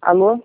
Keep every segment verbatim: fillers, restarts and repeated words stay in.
Alô?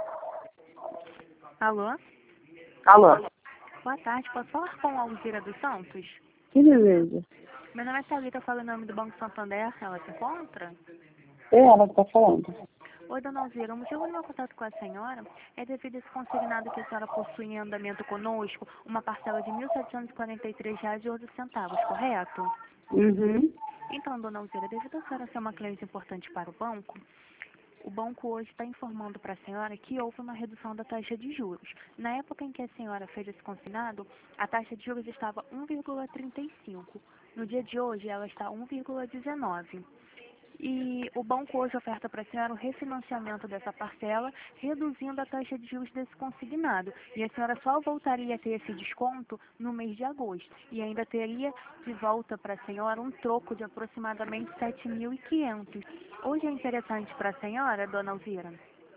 Alô? Alô? Boa tarde, posso falar com a Alzira dos Santos? Que deseja? Meu nome é Thalita, eu falo em nome do Banco Santander, ela se encontra? É ela que está falando. Oi, dona Alzira, o motivo do meu contato com a senhora é devido a esse consignado que a senhora possui em andamento conosco, uma parcela de mil setecentos e quarenta e três reais e onze centavos, correto? Uhum. Então, dona Alzira, devido a senhora ser uma cliente importante para o banco, o banco hoje está informando para a senhora que houve uma redução da taxa de juros. Na época em que a senhora fez esse consignado, a taxa de juros estava um vírgula trinta e cinco. No dia de hoje, ela está um vírgula dezenove. E o banco hoje oferta para a senhora o refinanciamento dessa parcela, reduzindo a taxa de juros desse consignado. E a senhora só voltaria a ter esse desconto no mês de agosto. E ainda teria de volta para a senhora um troco de aproximadamente sete mil e quinhentos. Hoje é interessante para a senhora, dona Alzira?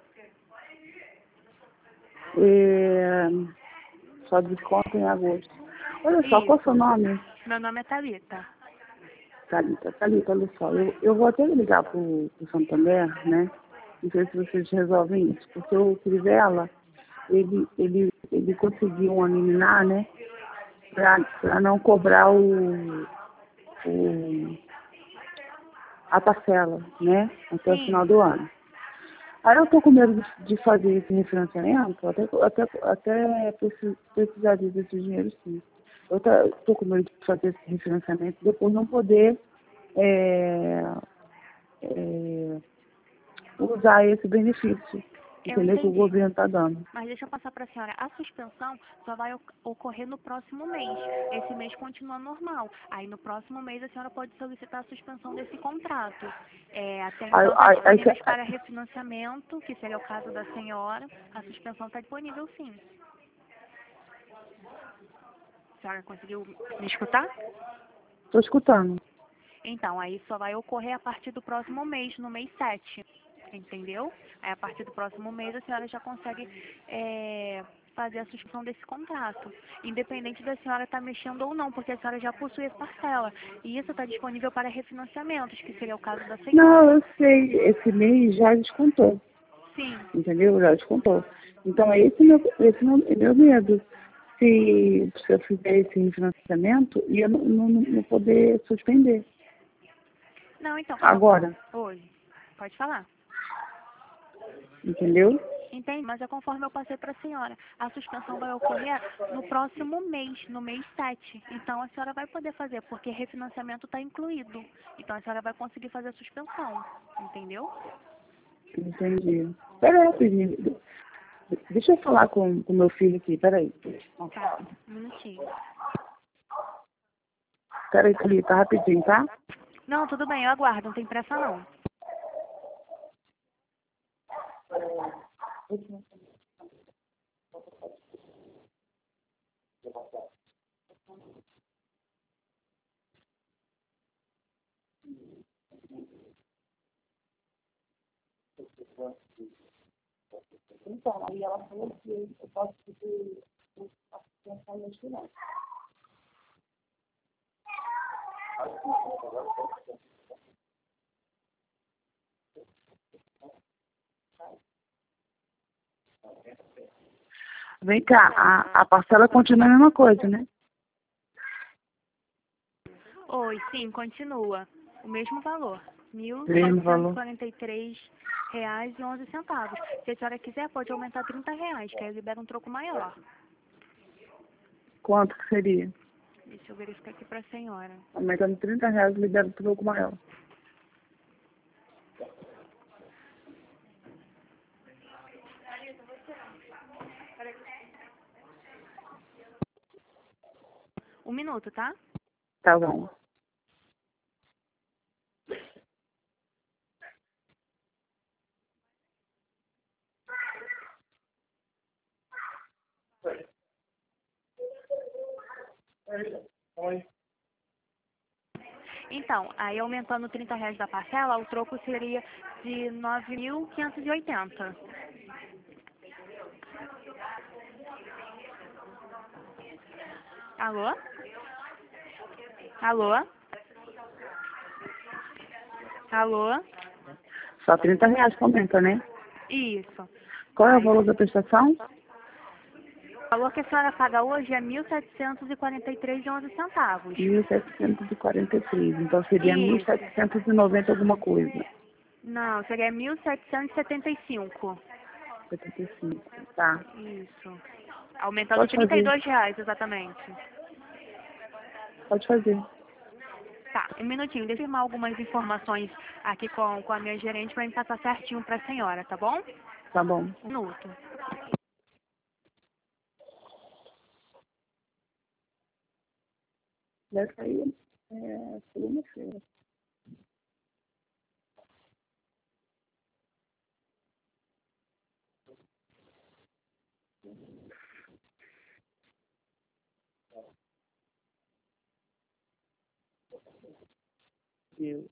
É... Só desconto em agosto. Olha só, qual é o seu Isso. nome? Meu nome é Thalita. Thalita, Thalita, olha só. Eu, eu vou até ligar para o Santander, né? Não sei se vocês resolvem isso. Porque o Crivella, ele, ele, ele conseguiu uma liminar, né? Para não cobrar o, o, a parcela, né? Até o final Sim. do ano. Aí eu tô com medo de, de fazer esse refinanciamento, até, até, até preci- precisaria desse dinheiro, sim. Eu tá, tô com medo de fazer esse refinanciamento e depois não poder é, é, usar esse benefício, Eu entendeu? Que o entendi. governo está dando. Mas deixa eu passar para a senhora. A suspensão só vai oc- ocorrer no próximo mês. Esse mês continua normal. Aí no próximo mês a senhora pode solicitar a suspensão desse contrato. É, até Aí, então está aí, aí, disponível para refinanciamento, que seria o caso da senhora. A suspensão está disponível sim. A senhora conseguiu me escutar? tô escutando. Então, aí só vai ocorrer a partir do próximo mês, no mês sete. Entendeu? Aí a partir do próximo mês a senhora já consegue é, fazer a suspensão desse contrato. Independente da senhora estar mexendo ou não, porque a senhora já possui essa parcela. E isso está disponível para refinanciamentos, que seria o caso da Não, senhora. eu sei, esse mês já descontou, Sim. entendeu? Já descontou. Então, é esse meu, esse meu, meu medo. Se, se eu fizer esse refinanciamento, e eu não, não, não poder suspender. Não, então, como eu... Agora, Oi. Pode falar. entendeu? Entende? Mas é conforme eu passei para a senhora. A suspensão vai ocorrer no próximo mês, no mês sete. Então a senhora vai poder fazer, porque refinanciamento está incluído. Então a senhora vai conseguir fazer a suspensão. Entendeu? Entendi. Peraí, filho. Deixa eu falar com o meu filho aqui, peraí. Tá. Um minutinho. Peraí, filho, tá rapidinho, tá? Não, tudo bem, eu aguardo, não tem pressa não. Então, aí ela falou que eu posso pedir pensar no final. Vem cá, a, a parcela continua a mesma coisa, né? Oi, sim, continua. O mesmo valor. Mil Mesmo setecentos e valor. quarenta e três reais e onze centavos. Se a senhora quiser, pode aumentar trinta reais, que aí libera um troco maior. Quanto que seria? Deixa eu verificar aqui para a senhora. Aumentando trinta reais, libera um pouco maior. Um minuto, tá? Tá bom. Então, aí aumentando trinta reais da parcela, o troco seria de nove mil quinhentos e oitenta. Alô? Alô? Alô? Só trinta reais que aumenta, né? Isso. Qual é o Aí, valor da prestação? o valor que a senhora paga hoje é mil setecentos e quarenta e três reais e onze centavos. mil setecentos e quarenta e três. Então seria mil Isso. setecentos e noventa alguma coisa. Não, seria mil setecentos e setenta e cinco. setenta e cinco. Tá. Isso. Aumentando Pode trinta e fazer. dois reais, exatamente. Pode fazer. Tá, um minutinho. Deixa eu firmar algumas informações aqui com, com a minha gerente para me passar certinho para a senhora, tá bom? Tá bom. Um minuto. Vai sair é, segunda-feira. Eu.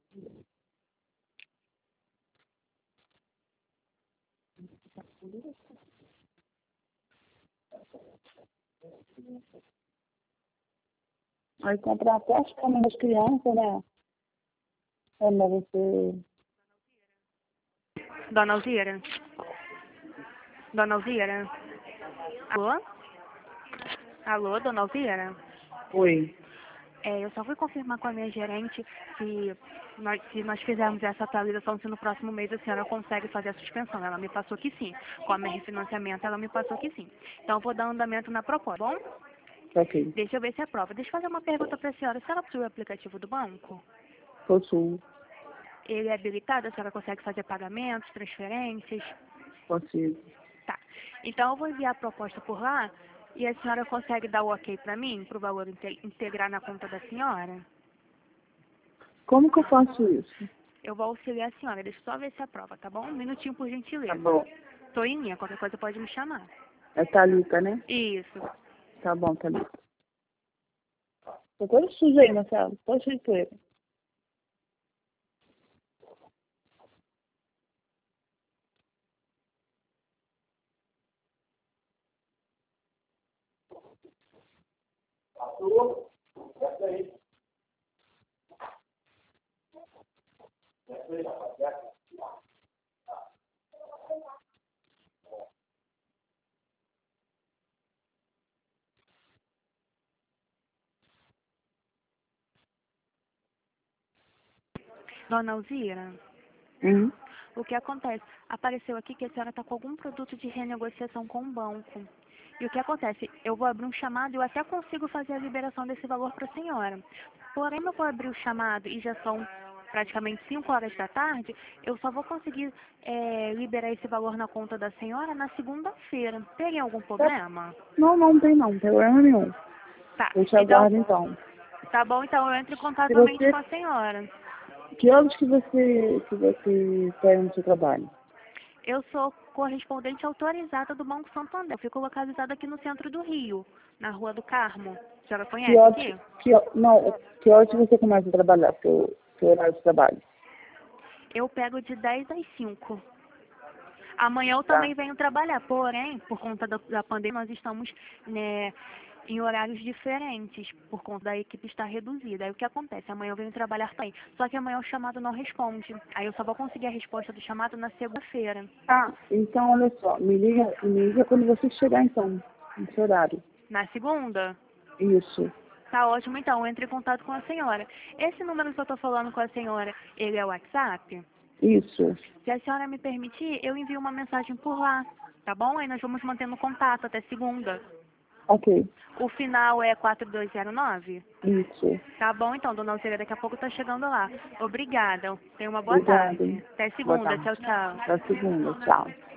Aí comprar até as camas das crianças, né? É, mas você... Dona Alzira? Dona Alzira? Alô? Alô, Dona Alzira? Oi. É, eu só fui confirmar com a minha gerente se nós, se nós fizermos essa atualização, se no próximo mês a senhora consegue fazer a suspensão. Ela me passou que sim. Com a minha refinanciamento, ela me passou que sim. Então, eu vou dar andamento na proposta, tá bom? Ok. Deixa eu ver se aprova. Deixa eu fazer uma pergunta para a senhora. A senhora possui o aplicativo do banco? Possuo. Ele é habilitado? A senhora consegue fazer pagamentos, transferências? Consigo. Tá. Então, eu vou enviar a proposta por lá e a senhora consegue dar o ok para mim, para o valor inte- integrar na conta da senhora? Como que eu faço isso? Eu vou auxiliar a senhora. Deixa eu só ver se aprova, tá bom? Um minutinho, por Tá gentileza. bom. Tô em linha. Qualquer coisa pode me chamar. É Thalita, né? Isso. Tá bom, Thalita. Tô toda suja aí, Marcelo. Tô cheio de poeira. Dona Alzira, Uhum. o que acontece? Apareceu aqui que a senhora está com algum produto de renegociação com o banco. E o que acontece? Eu vou abrir um chamado e eu até consigo fazer a liberação desse valor para a senhora. Porém, eu vou abrir o chamado e já são praticamente cinco horas da tarde, eu só vou conseguir eh, liberar esse valor na conta da senhora na segunda-feira. Teria algum Tá. problema? Não, não tem não. Não tem problema nenhum. Tá. Eu te Então, aguardo então. tá bom, então eu entro em Se contato somente você... com a senhora. Que horas que você, que você tá no seu trabalho? Eu sou correspondente autorizada do Banco Santander. Eu fico localizada aqui no centro do Rio, na Rua do Carmo. A senhora Que conhece horas, aqui? que, ho- não, que horas que você começa a trabalhar, seu, seu horário de trabalho? Eu pego de dez às cinco. Amanhã eu Tá. também venho trabalhar, porém, por conta da, da pandemia, nós estamos, né, em horários diferentes, por conta da equipe estar reduzida. Aí o que acontece? Amanhã eu venho trabalhar também. Só que amanhã o chamado não responde. Aí eu só vou conseguir a resposta do chamado na segunda-feira. Ah, então olha só, me liga, me liga quando você chegar então, no seu horário. Na segunda? Isso, Tá ótimo, então, eu entro em contato com a senhora. Esse número que eu tô falando com a senhora, ele é o WhatsApp? isso. Se a senhora me permitir, eu envio uma mensagem por lá, tá bom? Aí nós vamos mantendo contato até segunda. Ok, O final é quatro dois zero nove? isso. Tá bom, então, dona Alcira, daqui a pouco tá chegando lá. Obrigada. Tenha uma boa Obrigada. tarde. Até Boa segunda. tarde. Tchau, tchau. Até segunda, tchau.